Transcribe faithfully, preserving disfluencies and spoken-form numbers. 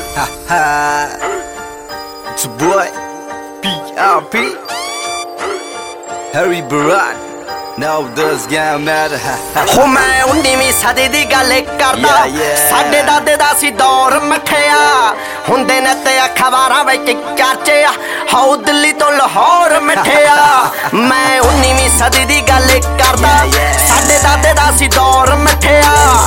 It's your boy P R P Harry Baran Now does game matter ਹੋ ਮੈਂ ਉन्नीवीं ਸਦੀ ਦੀ ਗੱਲ ਕਰਦਾ ਸਾਡੇ ਦਾਦੇ ਦਾ ਸੀ ਦੌਰ ਮਠਿਆ ਹੁੰਦੇ ਨੇ ਤੇ ਅਖਬਾਰਾਂ ਵਿੱਚ ਚਰਚੇ ਹਾਉ ਦਿੱਲੀ ਤੋਂ ਲਾਹੌਰ ਮਠਿਆ ਮੈਂ ਉन्नीवीं ਸਦੀ ਦੀ ਗੱਲ ਕਰਦਾ ਸਾਡੇ ਦਾਦੇ ਦਾ ਸੀ ਦੌਰ ਮਠਿਆ